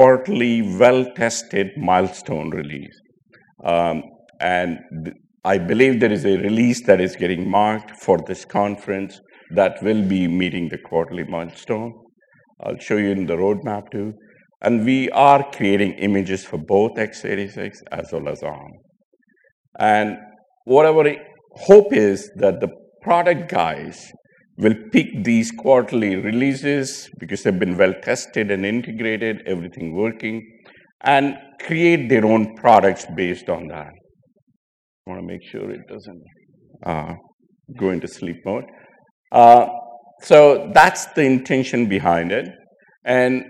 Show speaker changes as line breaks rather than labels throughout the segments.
quarterly, well-tested milestone release. And I believe there is a release that is getting marked for this conference that will be meeting the quarterly milestone. I'll show you in the roadmap too. And we are creating images for both x86 as well as ARM. And what our hope is that the product guys will pick these quarterly releases because they've been well tested and integrated, everything working, and create their own products based on that. I want to make sure it doesn't go into sleep mode. So that's the intention behind it. And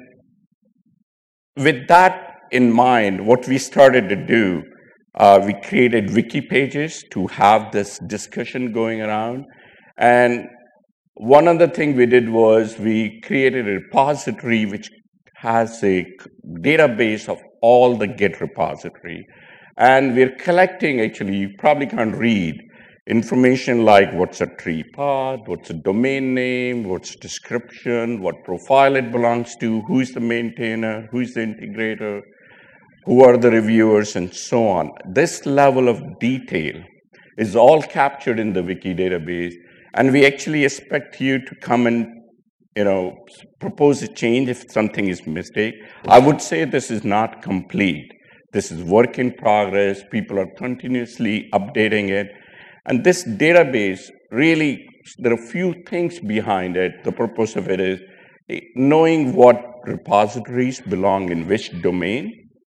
with that in mind, what we started to do, we created wiki pages to have this discussion going around. And one other thing we did was we created a repository which has a database of all the Git repository. And we're collecting, actually, you probably can't read, information like what's a tree path, what's a domain name, what's description, what profile it belongs to, who's the maintainer, who's the integrator, who are the reviewers, and so on. This level of detail is all captured in the wiki database, and we actually expect you to come and propose a change if something is mistake. I would say this is not complete. This is work in progress. People are continuously updating it. And this database really, there are a few things behind it. The purpose of it is knowing what repositories belong in which domain.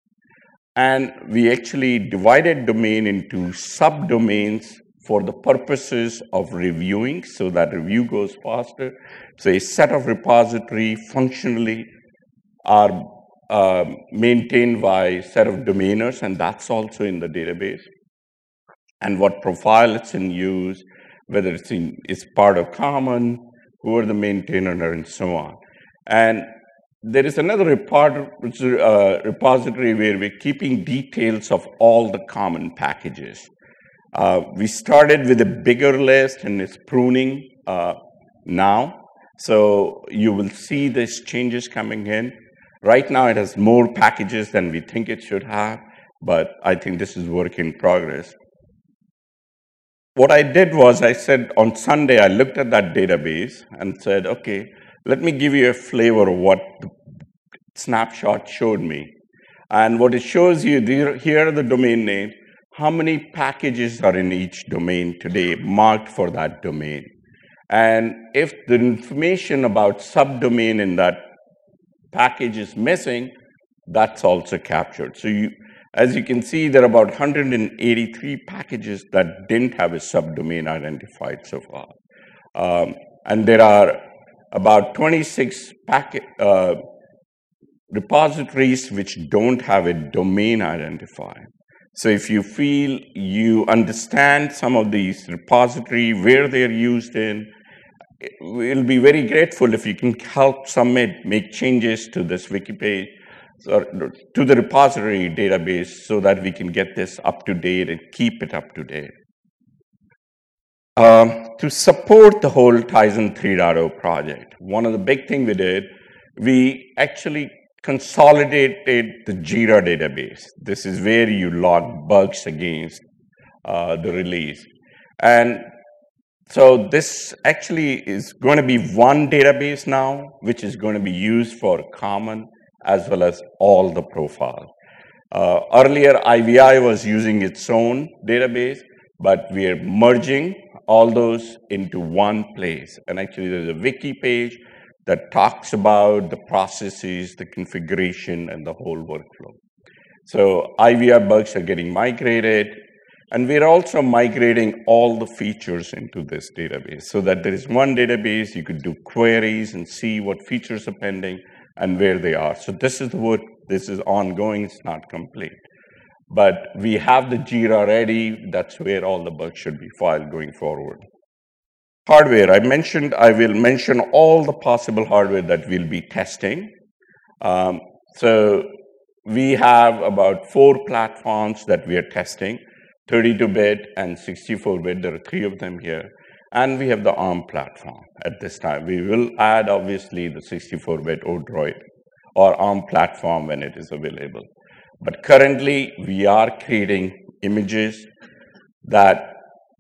And we actually divided domain into subdomains for the purposes of reviewing so that review goes faster. So a set of repository functionally are maintained by a set of domainers, and that's also in the database. And what profile it's in use, whether it's part of common, who are the maintainer, and so on. And there is another repository where we're keeping details of all the common packages. We started with a bigger list, and it's pruning now. So you will see these changes coming in. Right now, it has more packages than we think it should have, but I think this is work in progress. What I did was I said on Sunday, I looked at that database and said, okay, let me give you a flavor of what the snapshot showed me. And what it shows you, here are the domain names, how many packages are in each domain today marked for that domain. And if the information about subdomain in that package is missing, that's also captured. So as you can see, there are about 183 packages that didn't have a subdomain identified so far. And there are about 26 repositories which don't have a domain identified. So if you feel you understand some of these repository, where they're used in, we'll be very grateful if you can help submit, make changes to this wiki page, or to the repository database so that we can get this up to date and keep it up to date. To support the whole Tizen 3.0 project, one of the big things we did, we actually consolidated the Jira database. This is where you log bugs against the release. And so this actually is going to be one database now, which is going to be used for common as well as all the profiles. Earlier, IVI was using its own database, but we are merging all those into one place. And actually, there's a wiki page that talks about the processes, the configuration, and the whole workflow. So IVI bugs are getting migrated, and we're also migrating all the features into this database so that there is one database, you could do queries and see what features are pending and where they are. So this is what this is ongoing, it's not complete. But we have the Jira ready, that's where all the bugs should be filed going forward. Hardware, I will mention all the possible hardware that we'll be testing. So we have about 4 platforms that we are testing, 32-bit and 64-bit, there are 3 of them here. And we have the ARM platform at this time. We will add, obviously, the 64-bit Odroid or ARM platform when it is available. But currently, we are creating images that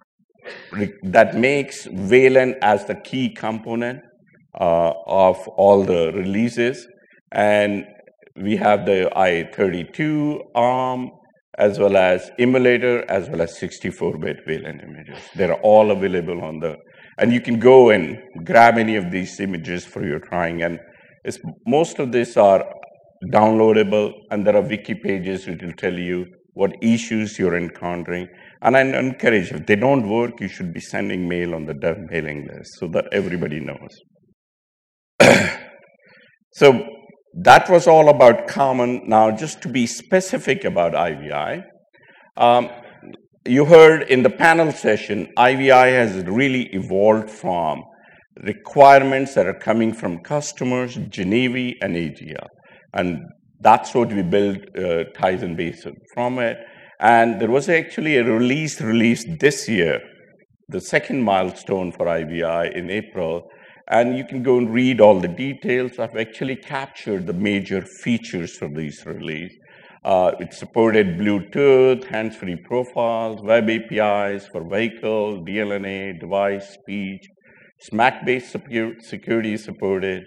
makes Wayland as the key component of all the releases. And we have the i32 ARM, as well as emulator, as well as 64-bit Wayland images. They're all available on and you can go and grab any of these images for your trying. And most of these are downloadable, and there are wiki pages which will tell you what issues you're encountering. And I encourage, if they don't work, you should be sending mail on the dev mailing list so that everybody knows. So that was all about Common. Now, just to be specific about IVI, you heard in the panel session, IVI has really evolved from requirements that are coming from customers, Genevi and AGL. And that's what we built Tizen based from it. And there was actually a release this year, the second milestone for IVI in April. And you can go and read all the details. I've actually captured the major features from this release. It supported Bluetooth, hands-free profiles, web APIs for vehicle, DLNA, device, speech, SMAC-based security supported,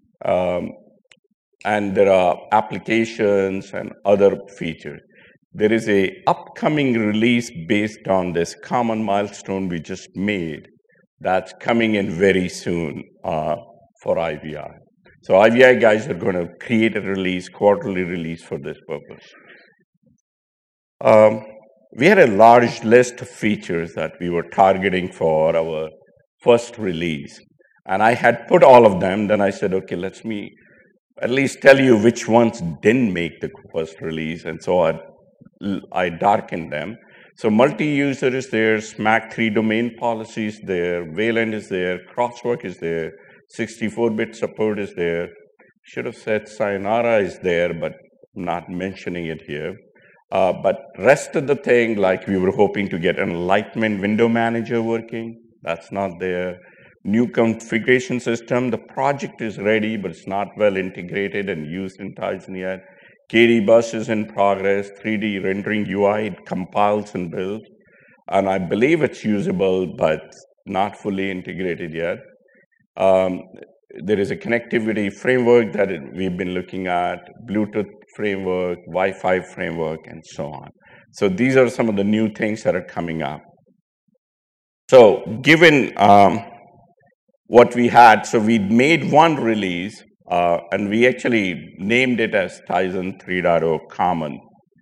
and there are applications and other features. There is an upcoming release based on this common milestone we just made that's coming in very soon for IVI. So IVI guys are going to create a release, quarterly release for this purpose. We had a large list of features that we were targeting for our first release. And I had put all of them. Then I said, okay, let me at least tell you which ones didn't make the first release. And so I darkened them. So multi-user is there, SMAC 3 domain policies there, Wayland is there, Crosswork is there, 64-bit support is there. Should have said Sayonara is there, but I'm not mentioning it here. But rest of the thing, like we were hoping to get an Enlightenment window manager working, that's not there. New configuration system, the project is ready, but it's not well integrated and used in Tizen yet. KD bus is in progress, 3D rendering UI, it compiles and builds. And I believe it's usable, but not fully integrated yet. There is a connectivity framework that we've been looking at, Bluetooth framework, Wi-Fi framework, and so on. So these are some of the new things that are coming up. So given what we had, so we made one release, and we actually named it as Tizen 3.0 Common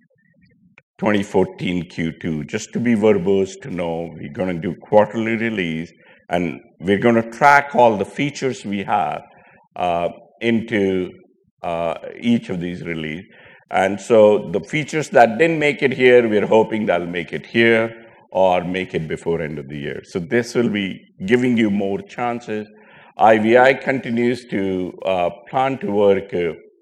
2014 Q2, just to be verbose to know we're going to do quarterly release, and we're going to track all the features we have into each of these releases. And so the features that didn't make it here, we're hoping that'll make it here or make it before end of the year. So this will be giving you more chances. IVI continues to plan to work.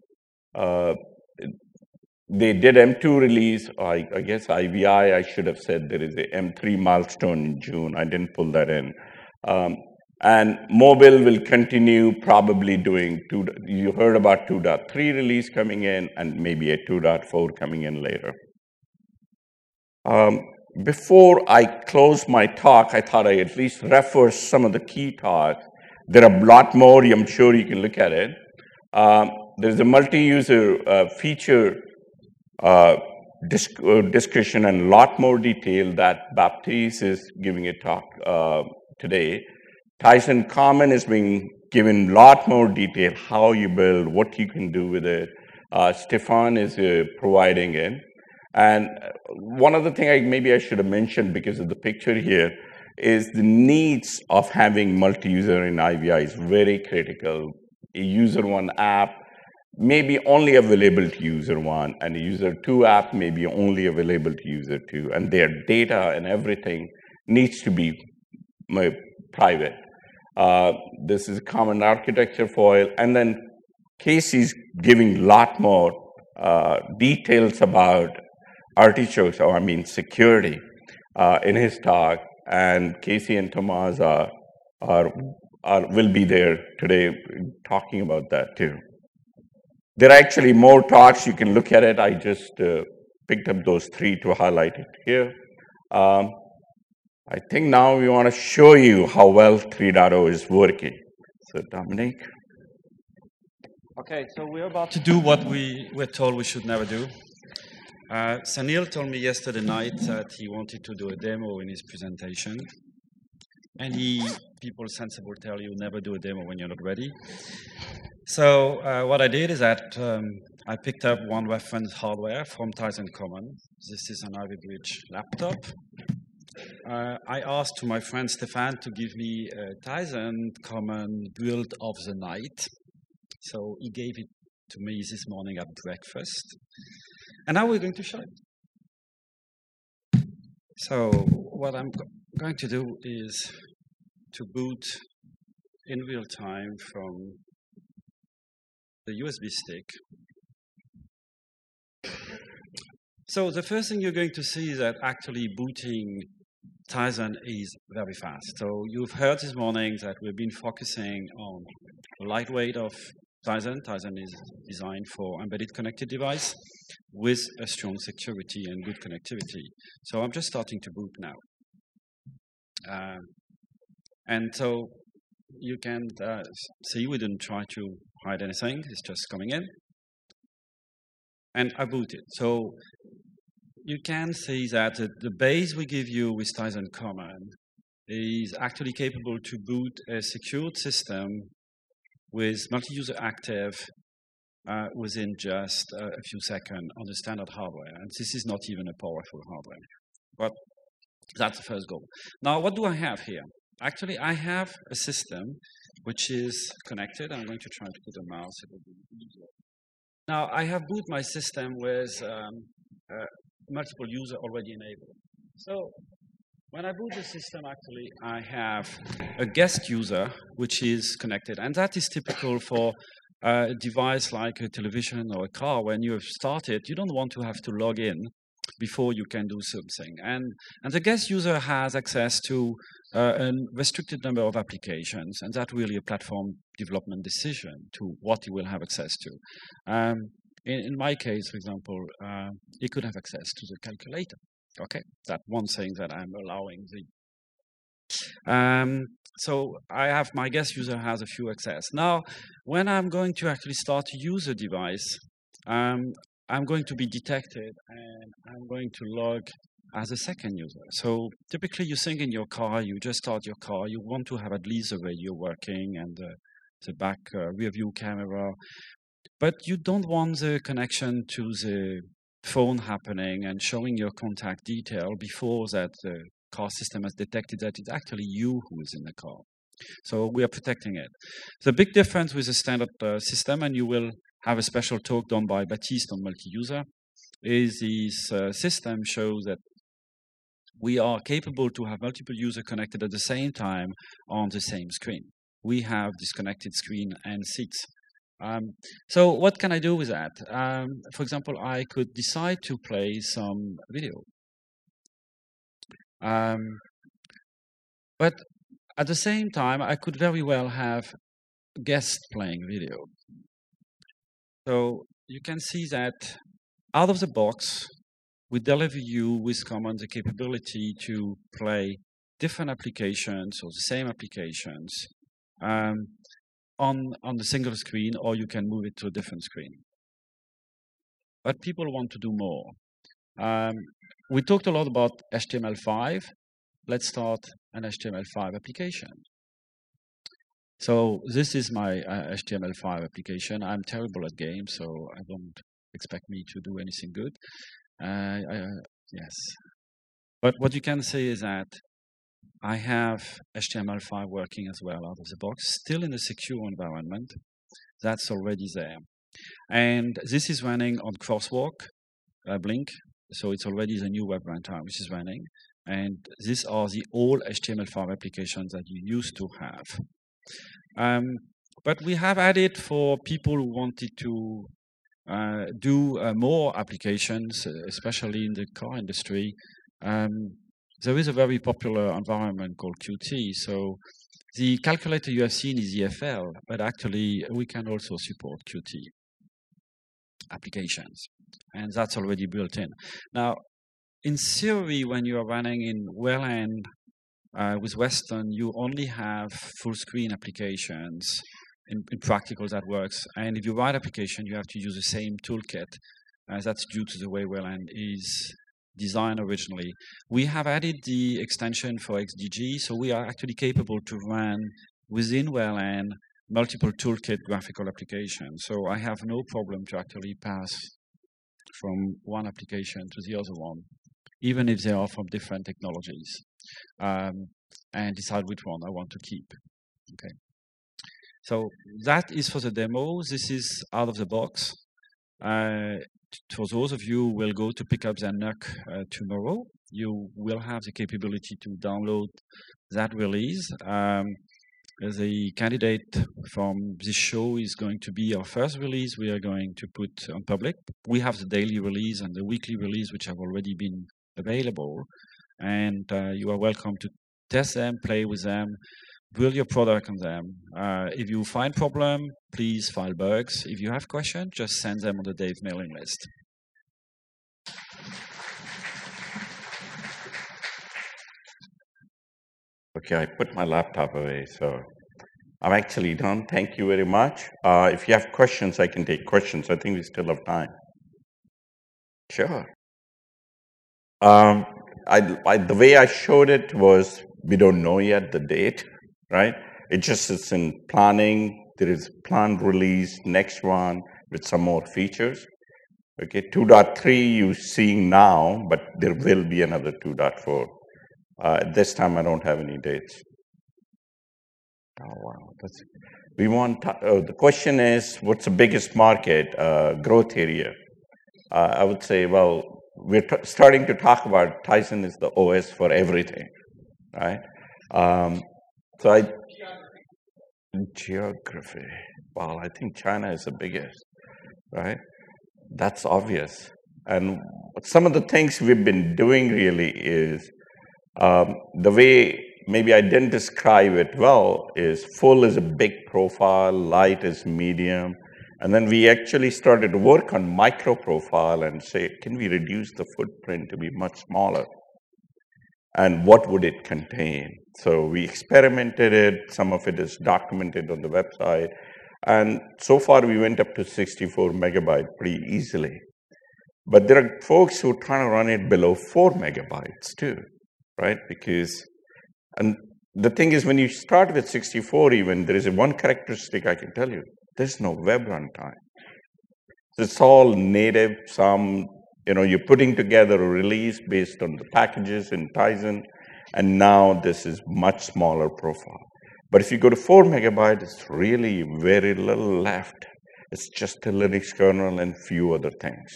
They did M2 release. I guess IVI, I should have said there is a M3 milestone in June. I didn't pull that in. And mobile will continue probably doing you heard about 2.3 release coming in and maybe a 2.4 coming in later. Before I close my talk, I thought I at least refer some of the key talks. There are a lot more. I'm sure you can look at it. There's a multi-user feature discussion and a lot more detail that Baptiste is giving a talk today. Tizen Common is being given a lot more detail, how you build, what you can do with it. Stefan is providing it. And one other thing maybe I should have mentioned because of the picture here is the needs of having multi-user in IVI is very critical. A user one app may be only available to user one, and a user two app may be only available to user two, and their data and everything needs to be private. This is a common architecture foil, and then Casey's giving a lot more details about artichokes, or I mean security, in his talk. And Casey and Tomas will be there today talking about that too. There are actually more talks. You can look at it. I just picked up those 3 to highlight it here. I think now we want to show you how well 3.0 is working. So Dominic.
Okay, so we're about to do what we were told we should never do. Sunil told me yesterday night that he wanted to do a demo in his presentation. Any people sensible tell you never do a demo when you're not ready. So what I did is that I picked up one reference hardware from Tizen Common. This is an Ivy Bridge laptop. I asked to my friend Stefan to give me a Tizen Common build of the night. So he gave it to me this morning at breakfast. And now we're going to show it. So what I'm going to do is to boot in real time from the USB stick. So the first thing you're going to see is that actually booting Tizen is very fast. So you've heard this morning that we've been focusing on the lightweight of Tizen. Tizen is designed for embedded connected device with a strong security and good connectivity. So I'm just starting to boot now. And so you can see we didn't try to hide anything. It's just coming in. And I booted. So you can see that the base we give you with Tizen Common is actually capable to boot a secured system with multi-user active within just a few seconds on the standard hardware. And this is not even a powerful hardware. But that's the first goal. Now, what do I have here? Actually, I have a system which is connected. I'm going to try to put a mouse. It will be easier. Now, I have boot my system with multiple users already enabled. So when I boot the system, actually, I have a guest user which is connected. And that is typical for a device like a television or a car. When you have started, you don't want to have to log in before you can do something. And the guest user has access to a restricted number of applications, and that's really a platform development decision to what he will have access to. In my case, for example, he could have access to the calculator. Okay, that's one thing that I'm allowing so I have my guest user has a few access. Now, when I'm going to actually start to use a device, I'm going to be detected and I'm going to log as a second user. So typically you think in your car, you just start your car, you want to have at least the radio working and the back rear view camera, but you don't want the connection to the phone happening and showing your contact detail before that the car system has detected that it's actually you who is in the car. So we are protecting it. The big difference with the standard system, and you will have a special talk done by Baptiste on multi-user, is this system shows that we are capable to have multiple users connected at the same time on the same screen. We have disconnected screen and seats. So what can I do with that? For example, I could decide to play some video. But at the same time, I could very well have guests playing video. So you can see that out of the box, we deliver you with Common the capability to play different applications or the same applications on the single screen, or you can move it to a different screen. But people want to do more. We talked a lot about HTML5. Let's start an HTML5 application. So this is my HTML5 application. I'm terrible at games, so I don't expect me to do anything good. Yes. But what you can say is that I have HTML5 working as well out of the box, still in a secure environment. That's already there. And this is running on Crosswalk, Blink. So it's already the new web runtime which is running. And these are the old HTML5 applications that you used to have. But we have added for people who wanted to do more applications, especially in the car industry. There is a very popular environment called Qt. So the calculator you have seen is EFL, but actually we can also support Qt. applications. And that's already built in. Now, in theory, when you are running in Wayland with Weston, you only have full screen applications. In practical, that works. And if you write application, you have to use the same toolkit. That's due to the way Wayland is designed originally. We have added the extension for XDG, so we are actually capable to run within Wayland multiple toolkit graphical applications. So I have no problem to actually pass from one application to the other one, even if they are from different technologies, and decide which one I want to keep. Okay. So that is for the demo. This is out of the box. For those of you who will go to pick up the NUC tomorrow, you will have the capability to download that release. The candidate from this show is going to be our first release we are going to put on public. We have the daily release and the weekly release, which have already been available. And you are welcome to test them, play with them, build your product on them. If you find problem, please file bugs. If you have questions, just send them on the Dave mailing list.
Okay, I put my laptop away, so I'm actually done. Thank you very much. If you have questions, I can take questions. I think we still have time. Sure. The way I showed it was, we don't know yet the date, right? It just is in planning. There is planned release, next one with some more features. Okay, 2.3 you're seeing now, but there will be another 2.4. At this time, I don't have any dates. Oh, wow. The question is, what's the biggest market, growth area? I would say, well, we're starting to talk about Tizen is the OS for everything, right? Geography. Well, I think China is the biggest, right? That's obvious. And some of the things we've been doing really is, the way maybe I didn't describe it well is full is a big profile, light is medium. And then we actually started to work on micro profile and say, can we reduce the footprint to be much smaller? And what would it contain? So we experimented it. Some of it is documented on the website. And so far, we went up to 64 megabytes pretty easily. But there are folks who are trying to run it below 4 megabytes too, right? And the thing is, when you start with 64 even, there is one characteristic I can tell you. There's no web runtime. So it's all native. You're putting together a release based on the packages in Tizen, and now this is much smaller profile. But if you go to 4 megabytes, it's really very little left. It's just a Linux kernel and few other things.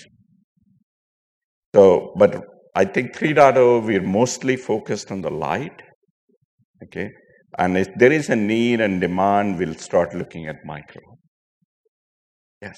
So, but I think 3.0, we're mostly focused on the light, okay? And if there is a need and demand, we'll start looking at micro. Yes.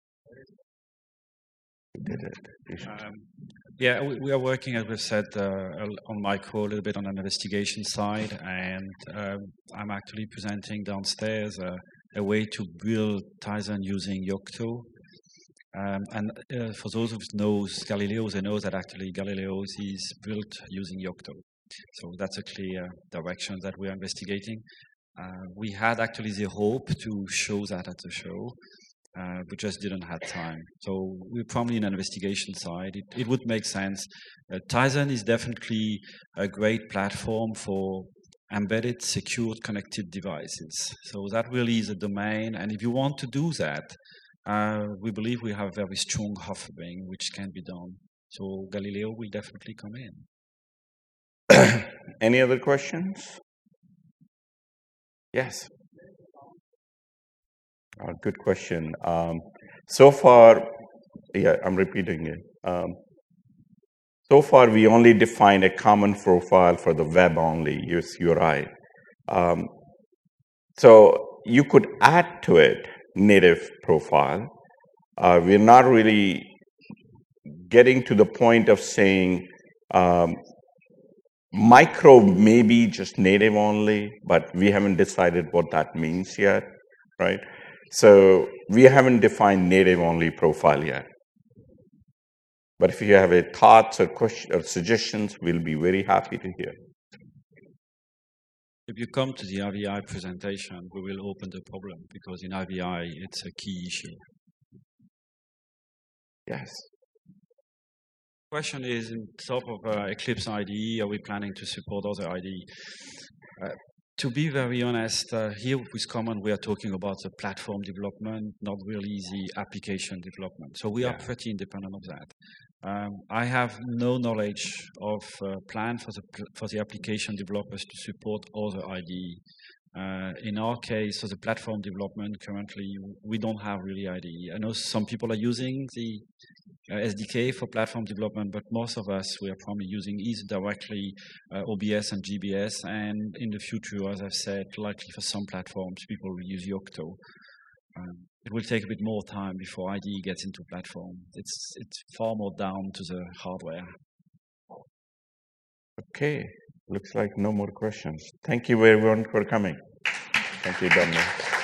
We did it.
Yeah, we are working, as we've said, on micro, a little bit on an investigation side, and I'm actually presenting downstairs a way to build Tizen using Yocto. And for those who knows Galileo, they know that actually Galileo is built using Yocto. So that's a clear direction that we're investigating. We had actually the hope to show that at the show. We just didn't have time. So we're probably in an investigation side. It would make sense. Tizen is definitely a great platform for embedded, secured, connected devices. So that really is a domain. And if you want to do that, we believe we have very strong offering, which can be done. So Galileo will definitely come in.
Any other questions? Yes. Good question. So far, yeah, I'm repeating it. So far, we only defined a common profile for the web only, use URI. So you could add to it native profile. We're not really getting to the point of saying micro may be just native only, but we haven't decided what that means yet, right? So we haven't defined native-only profile yet. But if you have a thoughts or questions or suggestions, we'll be very happy to hear.
If you come to the IVI presentation, we will open the problem because in IVI, it's a key issue.
Yes.
Question is, in top of Eclipse IDE, are we planning to support other IDE? To be very honest, here with Common, we are talking about the platform development, not really the application development. So we are pretty independent of that. I have no knowledge of plan for the application developers to support other IDE. In our case, for the platform development, currently, we don't have really IDE. I know some people are using the SDK for platform development, but most of us, we are probably using either directly OBS and GBS, and in the future, as I've said, likely for some platforms, people will use Yocto. It will take a bit more time before IDE gets into platform. It's far more down to the hardware.
Okay, looks like no more questions. Thank you everyone for coming. Thank you, Dominic.